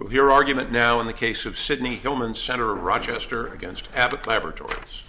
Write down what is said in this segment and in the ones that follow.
We'll hear argument now in the case of Sidney Hillman Center of Rochester against Abbott Laboratories.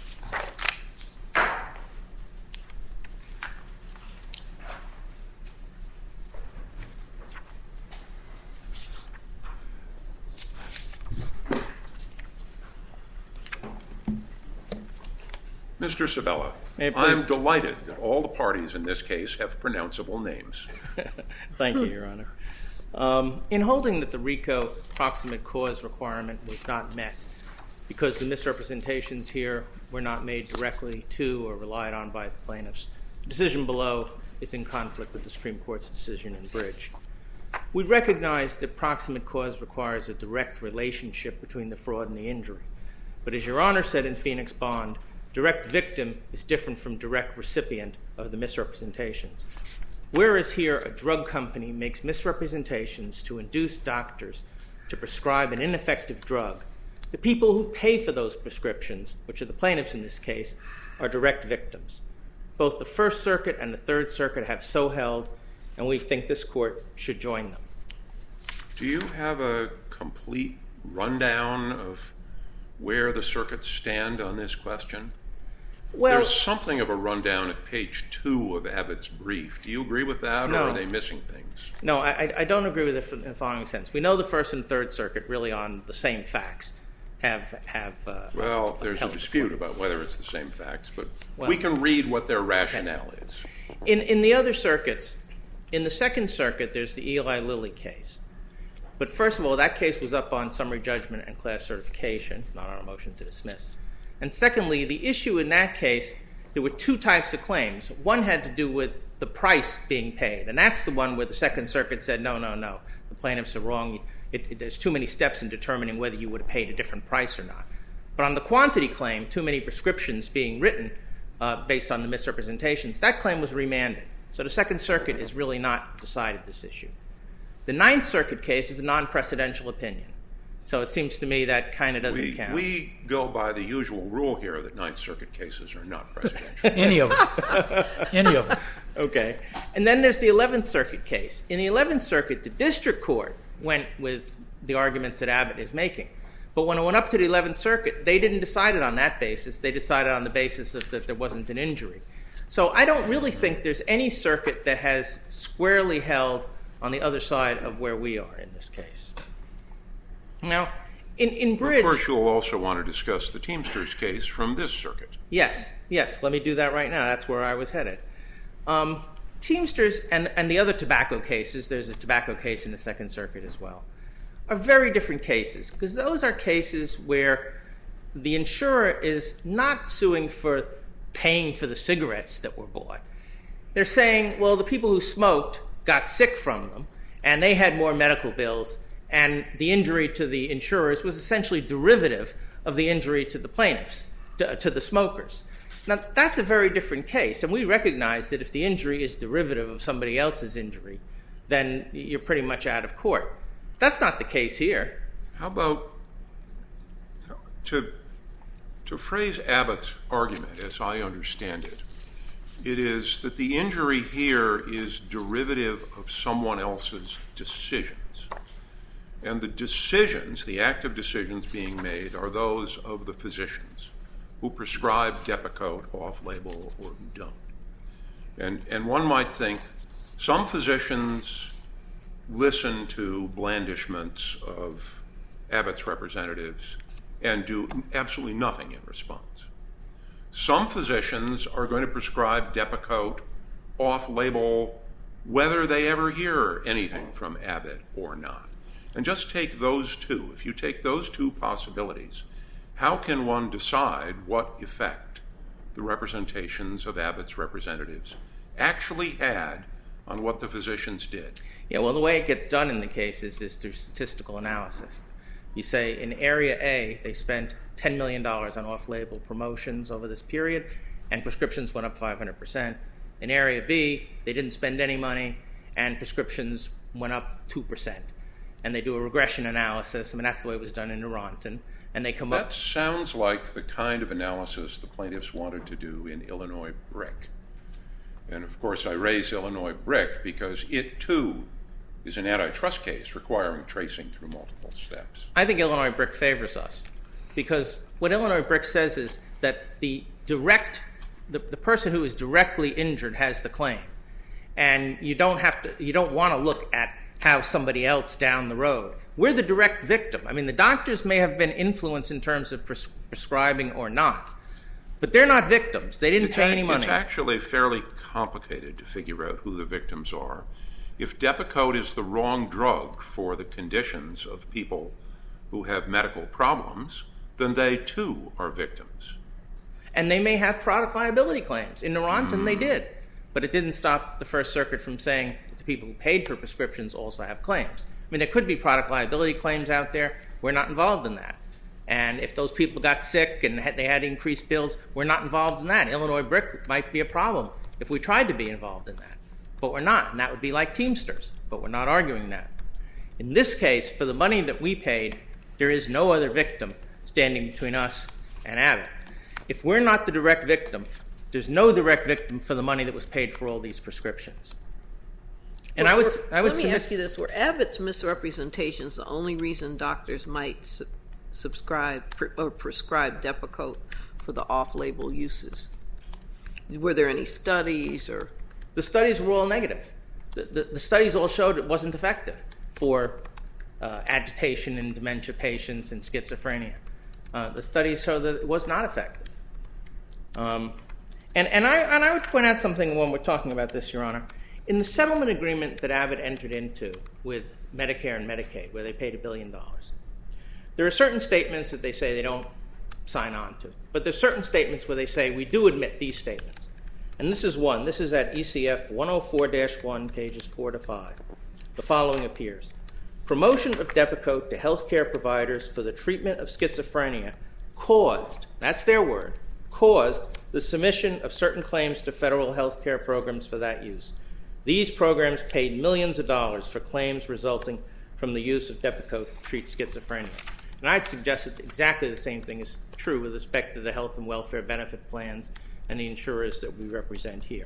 Mr. Sabella, I'm delighted that all the parties in this case have pronounceable names. Thank you, Your Honor. In holding that the RICO proximate cause requirement was not met because the misrepresentations here were not made directly to or relied on by the plaintiffs, the decision below is in conflict with the Supreme Court's decision in Bridge. We recognize that proximate cause requires a direct relationship between the fraud and the injury. But as Your Honor said in Phoenix Bond, direct victim is different from direct recipient of the misrepresentations. Whereas here a drug company makes misrepresentations to induce doctors to prescribe an ineffective drug, the people who pay for those prescriptions, which are the plaintiffs in this case, are direct victims. Both the First Circuit and the Third Circuit have so held, and we think this court should join them. Do you have a complete rundown of where the circuits stand on this question? Well, there's something of a rundown at page 2 of Abbott's brief. Do you agree with that, no. Or are they missing things? No, I don't agree with it in the following sense. We know the First and Third Circuit really on the same facts have well, there's a dispute about whether it's the same facts, but we can read what their rationale is. In the other circuits, in the Second Circuit, there's the Eli Lilly case. But first of all, that case was up on summary judgment and class certification, not on a motion to dismiss. And secondly, the issue in that case, there were two types of claims. One had to do with the price being paid, and that's the one where the Second Circuit said, no, the plaintiffs are wrong. There's too many steps in determining whether you would have paid a different price or not. But on the quantity claim, too many prescriptions being written based on the misrepresentations, that claim was remanded. So the Second Circuit has really not decided this issue. The Ninth Circuit case is a non-precedential opinion. So it seems to me that kind of doesn't count. We go by the usual rule here that Ninth Circuit cases are not precedential. Any of them. Any of them. Okay. And then there's the 11th Circuit case. In the 11th Circuit, the district court went with the arguments that Abbott is making. But when it went up to the 11th Circuit, they didn't decide it on that basis. They decided on the basis that there wasn't an injury. So I don't really think there's any circuit that has squarely held on the other side of where we are in this case. Now, in Bridge... Of course, you'll also want to discuss the Teamsters case from this circuit. Yes. Let me do that right now. That's where I was headed. Teamsters and the other tobacco cases, there's a tobacco case in the Second Circuit as well, are very different cases because those are cases where the insurer is not suing for paying for the cigarettes that were bought. They're saying, well, the people who smoked got sick from them, and they had more medical bills, and the injury to the insurers was essentially derivative of the injury to the plaintiffs, to the smokers. Now, that's a very different case, and we recognize that if the injury is derivative of somebody else's injury, then you're pretty much out of court. That's not the case here. How about, to phrase Abbott's argument, as I understand it, it is that the injury here is derivative of someone else's decisions. And the decisions, the active decisions being made, are those of the physicians who prescribe Depakote off-label or who don't. And one might think some physicians listen to blandishments of Abbott's representatives and do absolutely nothing in response. Some physicians are going to prescribe Depakote off-label whether they ever hear anything from Abbott or not. And just take those two. If you take those two possibilities, how can one decide what effect the representations of Abbott's representatives actually had on what the physicians did? Yeah, well, the way it gets done in the case is through statistical analysis. You say in Area A, they spent $10 million on off-label promotions over this period, and prescriptions went up 500%. In Area B, they didn't spend any money, and prescriptions went up 2%. And they do a regression analysis. I mean, that's the way it was done in Neurontin. And they come up... That sounds like the kind of analysis the plaintiffs wanted to do in Illinois Brick. And, of course, I raise Illinois Brick because it, too, is an antitrust case requiring tracing through multiple steps. I think Illinois BRIC favors us, because what Illinois BRIC says is that the person who is directly injured has the claim, and you don't want to look at how somebody else down the road. We're the direct victim. I mean, the doctors may have been influenced in terms of prescribing or not, but they're not victims. They didn't pay any money. It's actually fairly complicated to figure out who the victims are. If Depakote is the wrong drug for the conditions of people who have medical problems, then they too are victims. And they may have product liability claims. In Neurontin, they did. But it didn't stop the First Circuit from saying that the people who paid for prescriptions also have claims. I mean, there could be product liability claims out there. We're not involved in that. And if those people got sick and they had increased bills, we're not involved in that. Illinois BRIC might be a problem if we tried to be involved in that. But we're not, and that would be like Teamsters. But we're not arguing that. In this case, for the money that we paid, there is no other victim standing between us and Abbott. If we're not the direct victim, there's no direct victim for the money that was paid for all these prescriptions. And I would let me ask you this: were Abbott's misrepresentations the only reason doctors might subscribe or prescribe Depakote for the off-label uses? Were there any studies or? The studies were all negative. The studies all showed it wasn't effective for agitation in dementia patients and schizophrenia. The studies show that it was not effective. And I would point out something when we're talking about this, Your Honor. In the settlement agreement that Abbott entered into with Medicare and Medicaid, where they paid $1 billion, there are certain statements that they say they don't sign on to. But there's certain statements where they say, we do admit these statements. And this is one. This is at ECF 104-1, pages 4 to 5. The following appears. Promotion of Depakote to healthcare providers for the treatment of schizophrenia caused, that's their word, caused the submission of certain claims to federal healthcare programs for that use. These programs paid millions of dollars for claims resulting from the use of Depakote to treat schizophrenia. And I'd suggest that exactly the same thing is true with respect to the health and welfare benefit plans and the insurers that we represent here.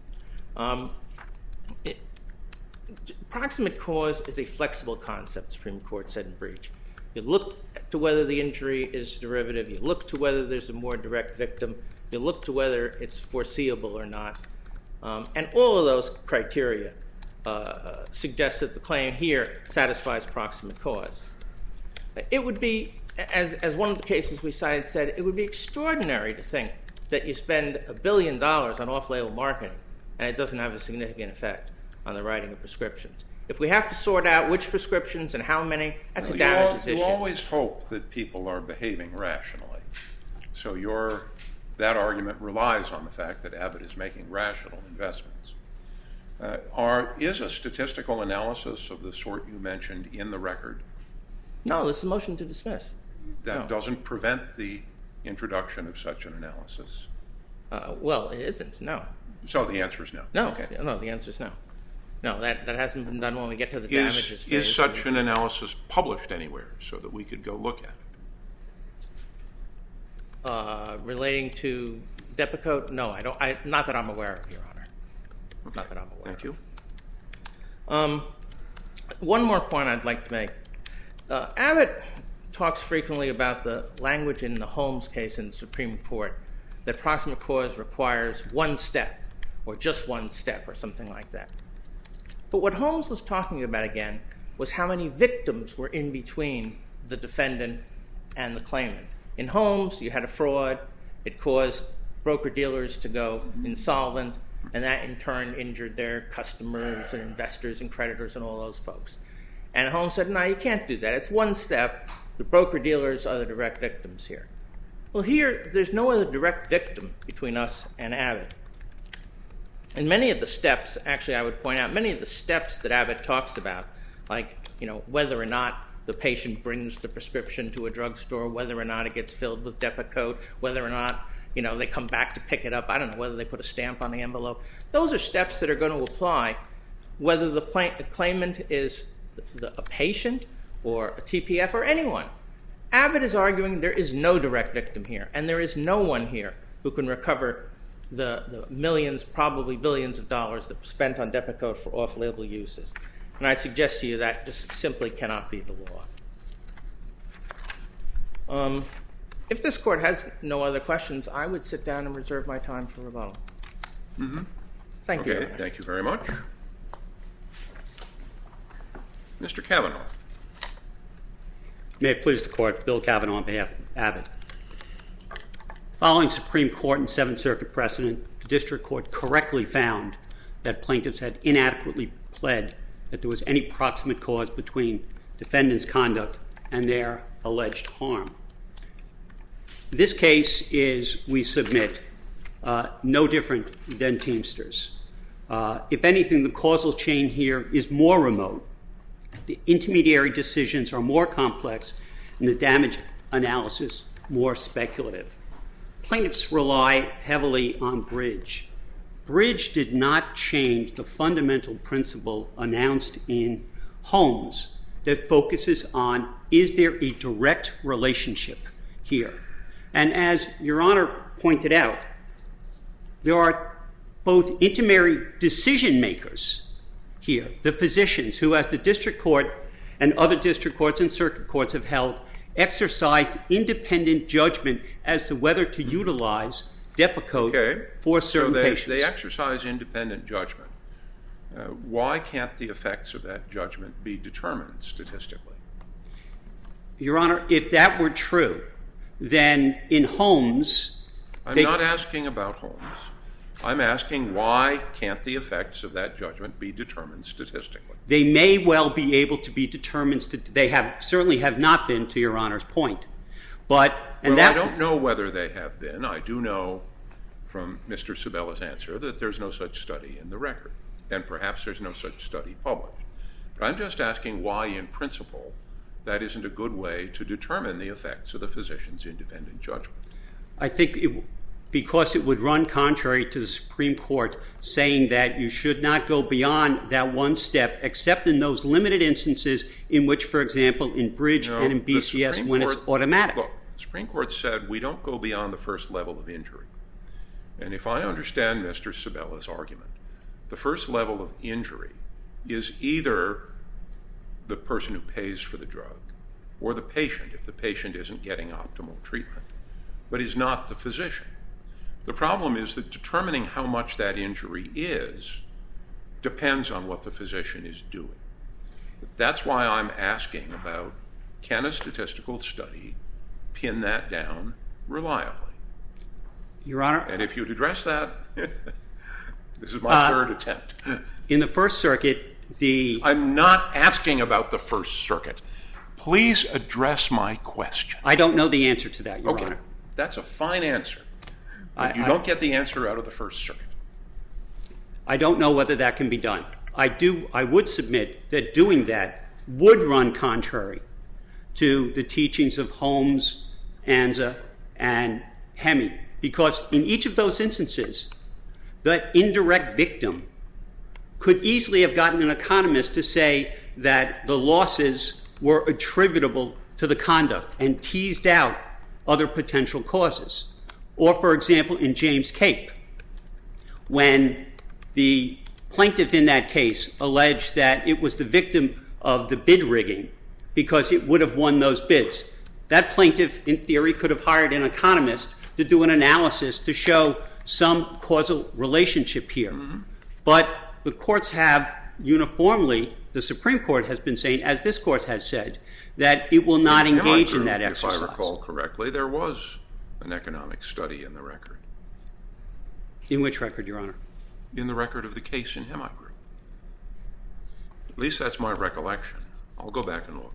Proximate cause is a flexible concept, the Supreme Court said in Breach. You look to whether the injury is derivative. You look to whether there's a more direct victim. You look to whether it's foreseeable or not. And all of those criteria suggest that the claim here satisfies proximate cause. It would be, as one of the cases we cited said, it would be extraordinary to think that you spend $1 billion on off-label marketing and it doesn't have a significant effect on the writing of prescriptions. If we have to sort out which prescriptions and how many, that's a damages issue. You always hope that people are behaving rationally. So that argument relies on the fact that Abbott is making rational investments. Is a statistical analysis of the sort you mentioned in the record? No, this is a motion to dismiss. That doesn't prevent the introduction of such an analysis? Well, it isn't, no. So the answer is no? No, okay. No, the answer is no. No, that hasn't been done when we get to the damages phase. Is such an analysis published anywhere so that we could go look at it? Relating to Depakote? No, I don't. Not that I'm aware of, Your Honor. Okay. Not that I'm aware Thank you. One more point I'd like to make. Abbott talks frequently about the language in the Holmes case in the Supreme Court that proximate cause requires one step, or just one step, or something like that. But what Holmes was talking about, again, was how many victims were in between the defendant and the claimant. In Holmes, you had a fraud. It caused broker-dealers to go insolvent, and that in turn injured their customers and investors and creditors and all those folks. And Holmes said, no, you can't do that. It's one step. The broker-dealers are the direct victims here. Well, here, there's no other direct victim between us and Abbott. And many of the steps, actually I would point out, many of the steps that Abbott talks about, like whether or not the patient brings the prescription to a drugstore, whether or not it gets filled with Depakote, whether or not they come back to pick it up, I don't know, whether they put a stamp on the envelope. Those are steps that are going to apply whether the claimant is a patient or a TPF or anyone. Abbott is arguing there is no direct victim here, and there is no one here who can recover the millions, probably billions of dollars that were spent on Depakote for off-label uses. And I suggest to you that just simply cannot be the law. If this court has no other questions, I would sit down and reserve my time for rebuttal. Mm-hmm. Thank you. Okay, thank you very much. Mr. Kavanaugh. May it please the Court, Bill Kavanaugh on behalf of Abbott. Following Supreme Court and Seventh Circuit precedent, the District Court correctly found that plaintiffs had inadequately pled that there was any proximate cause between defendants' conduct and their alleged harm. This case is, we submit, no different than Teamsters. If anything, the causal chain here is more remote. The intermediary decisions are more complex and the damage analysis more speculative. Plaintiffs rely heavily on Bridge. Bridge did not change the fundamental principle announced in Holmes that focuses on, is there a direct relationship here? And as Your Honor pointed out, there are both intermediary decision makers here, the physicians who, as the district court and other district courts and circuit courts have held, exercised independent judgment as to whether to utilize Depakote for certain patients. They exercise independent judgment. Why can't the effects of that judgment be determined statistically? Your Honor, if that were true, then in Holmes... I'm not asking about Holmes. I'm asking why can't the effects of that judgment be determined statistically? They may well be able to be determined. They certainly have not been, to Your Honor's point. I don't know whether they have been. I do know from Mr. Sabella's answer that there's no such study in the record, and perhaps there's no such study published. But I'm just asking why, in principle, that isn't a good way to determine the effects of the physician's independent judgment. I think because it would run contrary to the Supreme Court saying that you should not go beyond that one step, except in those limited instances in which, for example, in Bridge and in BCS, when it's automatic. Look, the Supreme Court said we don't go beyond the first level of injury. And if I understand Mr. Sabella's argument, the first level of injury is either the person who pays for the drug or the patient, if the patient isn't getting optimal treatment, but is not the physician. The problem is that determining how much that injury is depends on what the physician is doing. That's why I'm asking about, can a statistical study pin that down reliably? Your Honor... And if you'd address that, this is my third attempt. In the First Circuit, I'm not asking about the First Circuit. Please address my question. I don't know the answer to that, Your Honor. That's a fine answer. But you don't get the answer out of the First Circuit. I don't know whether that can be done. I would submit that doing that would run contrary to the teachings of Holmes, Anza, and Hemme, because in each of those instances, that indirect victim could easily have gotten an economist to say that the losses were attributable to the conduct and teased out other potential causes. Or, for example, in James Cape, when the plaintiff in that case alleged that it was the victim of the bid rigging because it would have won those bids. That plaintiff, in theory, could have hired an economist to do an analysis to show some causal relationship here. Mm-hmm. But the courts have uniformly, the Supreme Court has been saying, as this court has said, that it will not engage in that exercise. If I recall correctly, there was an economic study in the record. In which record, Your Honor? In the record of the case in Hemme Group. At least that's my recollection. I'll go back and look.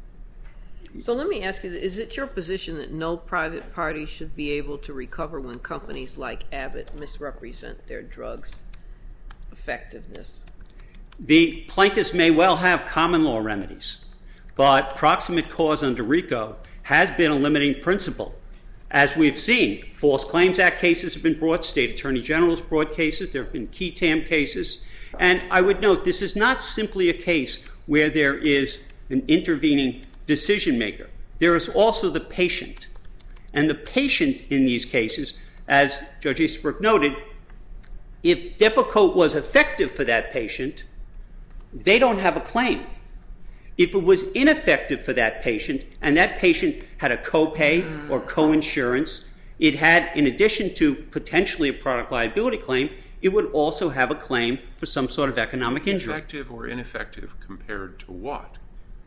So let me ask you, is it your position that no private party should be able to recover when companies like Abbott misrepresent their drugs' effectiveness? The plaintiffs may well have common law remedies, but proximate cause under RICO has been a limiting principle. As we've seen, False Claims Act cases have been brought, state attorney generals brought cases, there have been key TAM cases, and I would note this is not simply a case where there is an intervening decision maker. There is also the patient. And the patient in these cases, as Judge Easterbrook noted, if Depakote was effective for that patient, they don't have a claim. If it was ineffective for that patient, and that patient had a copay or co-insurance, it had, in addition to potentially a product liability claim, it would also have a claim for some sort of economic injury. Effective or ineffective compared to what?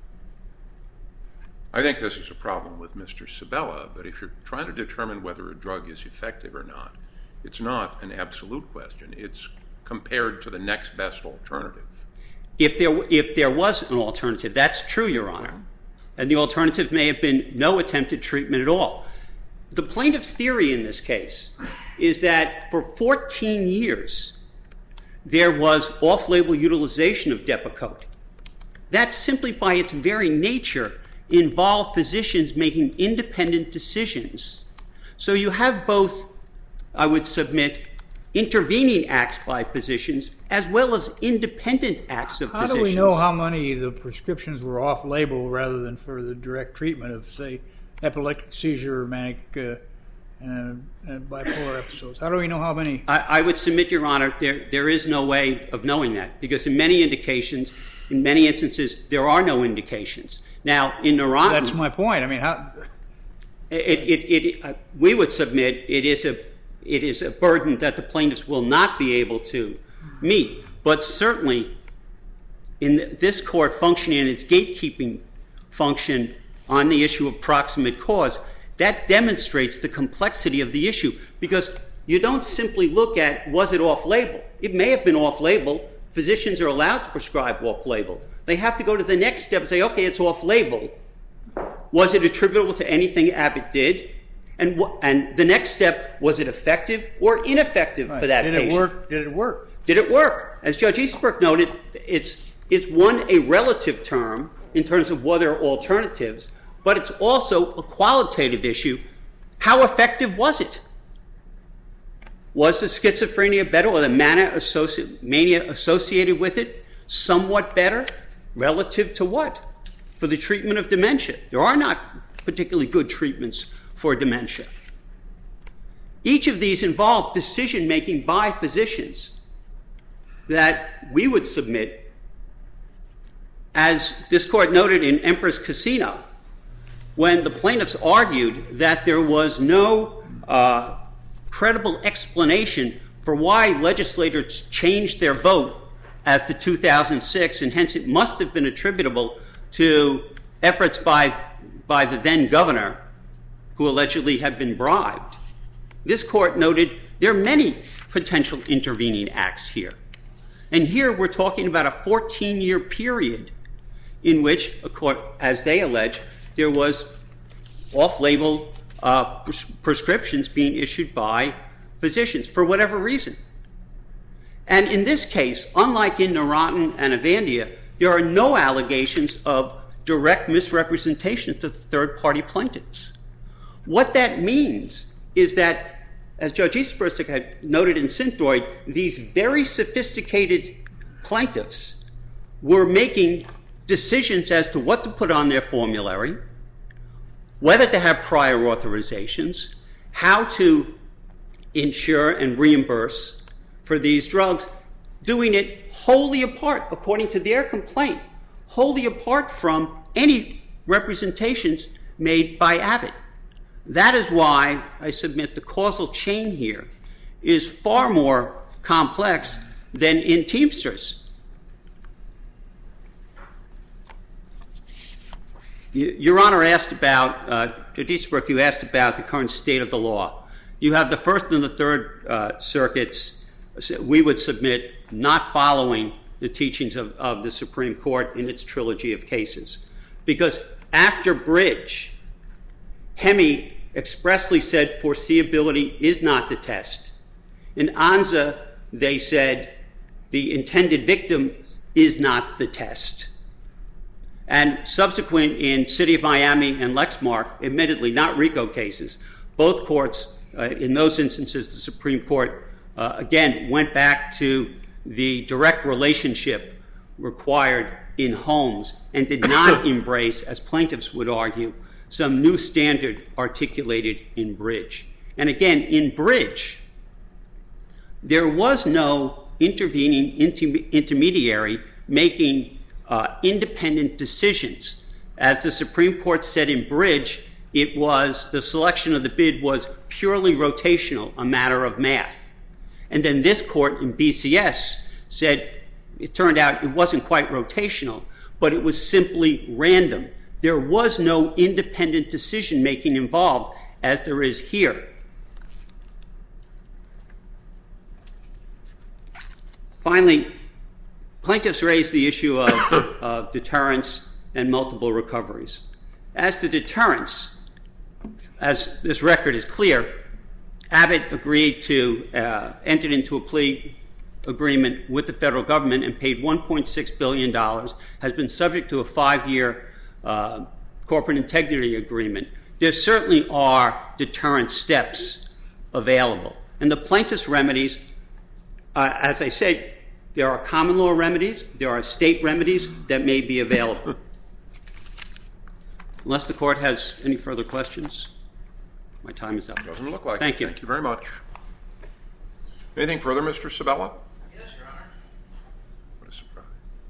I think this is a problem with Mr. Sabella, but if you're trying to determine whether a drug is effective or not, it's not an absolute question. It's compared to the next best alternative. If there was an alternative, that's true, Your Honor. And the alternative may have been no attempted treatment at all. The plaintiff's theory in this case is that for 14 years, there was off-label utilization of Depakote. That simply by its very nature involved physicians making independent decisions. So you have both, I would submit, intervening acts by physicians as well as independent acts of physicians. How do we know how many of the prescriptions were off-label rather than for the direct treatment of, say, epileptic seizure or manic bipolar episodes? How do we know how many? I would submit, Your Honor, there is no way of knowing that, because in many indications, in many instances, there are no indications. Now, in Neurontin... That's my point. I mean, how... We would submit it is a burden that the plaintiffs will not be able to meet. But certainly, in this court functioning in its gatekeeping function on the issue of proximate cause, that demonstrates the complexity of the issue, because you don't simply look at, was it off-label? It may have been off-label. Physicians are allowed to prescribe off-label. They have to go to the next step and say, okay, it's off-label. Was it attributable to anything Abbott did? And the next step, was it effective or ineffective for that patient? Did it work? Did it work? As Judge Easterbrook noted, it's one, a relative term in terms of what are alternatives, but it's also a qualitative issue. How effective was it? Was the schizophrenia better, or the mania associated with it somewhat better? Relative to what? For the treatment of dementia. There are not particularly good treatments for dementia. Each of these involve decision-making by physicians that we would submit, as this court noted in Empress Casino, when the plaintiffs argued that there was no credible explanation for why legislators changed their vote as to 2006, and hence it must have been attributable to efforts by the then governor, who allegedly had been bribed. This court noted there are many potential intervening acts here. And here we're talking about a 14-year period in which, as they allege, there was off-label prescriptions being issued by physicians for whatever reason. And in this case, unlike in Neurontin and Avandia, there are no allegations of direct misrepresentation to the third-party plaintiffs. What that means is that, as Judge Easterbrook had noted in Synthroid, these very sophisticated plaintiffs were making decisions as to what to put on their formulary, whether to have prior authorizations, how to insure and reimburse for these drugs, doing it wholly apart, according to their complaint, wholly apart from any representations made by Abbott. That is why I submit the causal chain here is far more complex than in Teamsters. Your Honor asked about, Judge Easterbrook, you asked about the current state of the law. You have the First and the Third Circuits, we would submit, not following the teachings of the Supreme Court in its trilogy of cases. Because after Bridge, Hemi expressly said foreseeability is not the test. In Anza, they said the intended victim is not the test. And subsequent in City of Miami and Lexmark, admittedly not RICO cases, both courts, in those instances, the Supreme Court, again, went back to the direct relationship required in Holmes and did not embrace, as plaintiffs would argue, some new standard articulated in Bridge. And again, in Bridge, there was no intervening intermediary making independent decisions. As the Supreme Court said in Bridge, the selection of the bid was purely rotational, a matter of math. And then this court in BCS said it turned out it wasn't quite rotational, but it was simply random. There was no independent decision-making involved, as there is here. Finally, plaintiffs raised the issue of deterrence and multiple recoveries. As to deterrence, as this record is clear, Abbott agreed to enter into a plea agreement with the federal government and paid $1.6 billion, has been subject to a 5-year corporate integrity agreement. There certainly are deterrent steps available. And the plaintiff's remedies, as I said, there are common law remedies, there are state remedies that may be available. Unless the court has any further questions, my time is up. Doesn't look like Thank it. you. Thank you very much. Anything further, Mr. Sabella? Yes, Your Honor. What a surprise.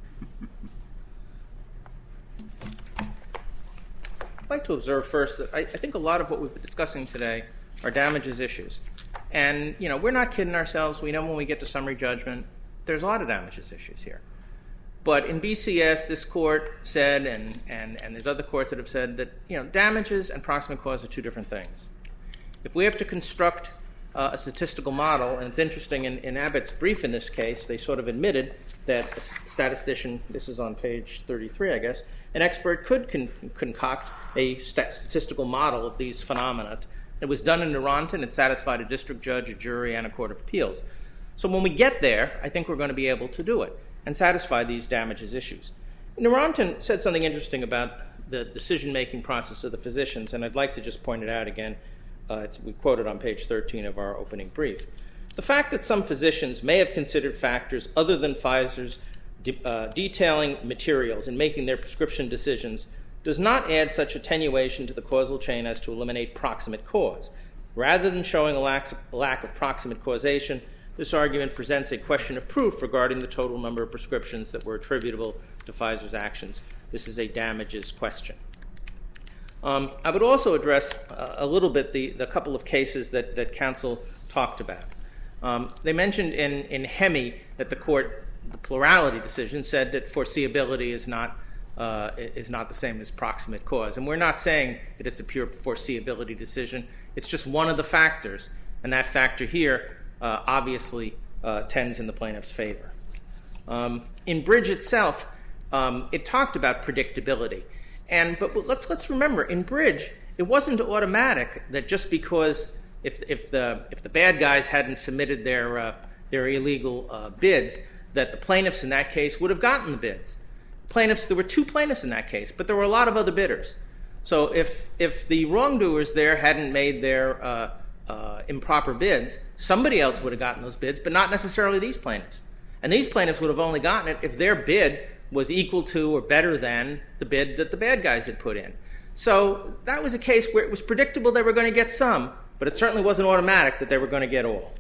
I'd like to observe first that I think a lot of what we've been discussing today are damages issues. And, we're not kidding ourselves. We know when we get to summary judgment, there's a lot of damages issues here. But in BCS, this court said, and there's other courts that have said that, damages and proximate cause are two different things. If we have to construct a statistical model, and it's interesting, in Abbott's brief in this case, they sort of admitted that a statistician, this is on page 33, I guess, an expert could concoct a statistical model of these phenomena. It was done in Narantan. It satisfied a district judge, a jury, and a court of appeals. So when we get there, I think we're going to be able to do it and satisfy these damages issues. Narantan said something interesting about the decision-making process of the physicians, and I'd like to just point it out again. We quoted on page 13 of our opening brief. The fact that some physicians may have considered factors other than Pfizer's detailing materials in making their prescription decisions does not add such attenuation to the causal chain as to eliminate proximate cause. Rather than showing a lack of proximate causation, this argument presents a question of proof regarding the total number of prescriptions that were attributable to Pfizer's actions. This is a damages question. I would also address a little bit the couple of cases that counsel talked about. They mentioned in Hemi that the plurality decision said that foreseeability is not the same as proximate cause. And we're not saying that it's a pure foreseeability decision. It's just one of the factors, and that factor here obviously tends in the plaintiff's favor. In Bridge itself, it talked about predictability. But let's remember, in Bridge, it wasn't automatic that just because if the bad guys hadn't submitted their illegal bids, that the plaintiffs in that case would have gotten the bids. There were 2 plaintiffs in that case, but there were a lot of other bidders. So if the wrongdoers there hadn't made their improper bids, somebody else would have gotten those bids, but not necessarily these plaintiffs. And these plaintiffs would have only gotten it if their bid was equal to or better than the bid that the bad guys had put in. So that was a case where it was predictable they were going to get some, but it certainly wasn't automatic that they were going to get all.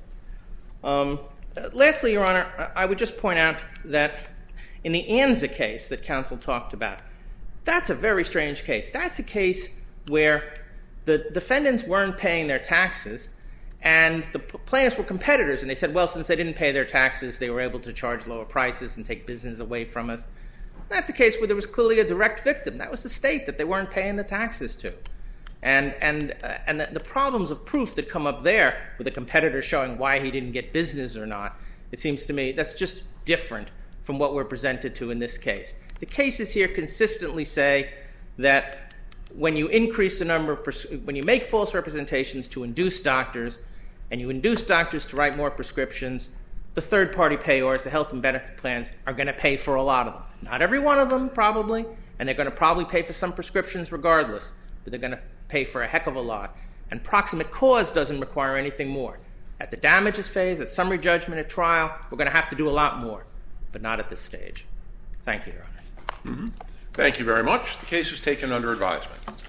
Lastly, Your Honor, I would just point out that in the Anza case that counsel talked about, that's a very strange case. That's a case where the defendants weren't paying their taxes, and the plaintiffs were competitors, and they said, well, since they didn't pay their taxes, they were able to charge lower prices and take business away from us. That's a case where there was clearly a direct victim. That was the state that they weren't paying the taxes to. And the problems of proof that come up there with a competitor showing why he didn't get business or not, it seems to me that's just different from what we're presented to in this case. The cases here consistently say that when you increase the number of when you make false representations to induce doctors, and you induce doctors to write more prescriptions, the third-party payors, the health and benefit plans, are going to pay for a lot of them. Not every one of them, probably, and they're going to probably pay for some prescriptions regardless, but they're going to pay for a heck of a lot. And proximate cause doesn't require anything more. At the damages phase, at summary judgment, at trial, we're going to have to do a lot more, but not at this stage. Thank you, Your Honor. Thank you very much. The case is taken under advisement.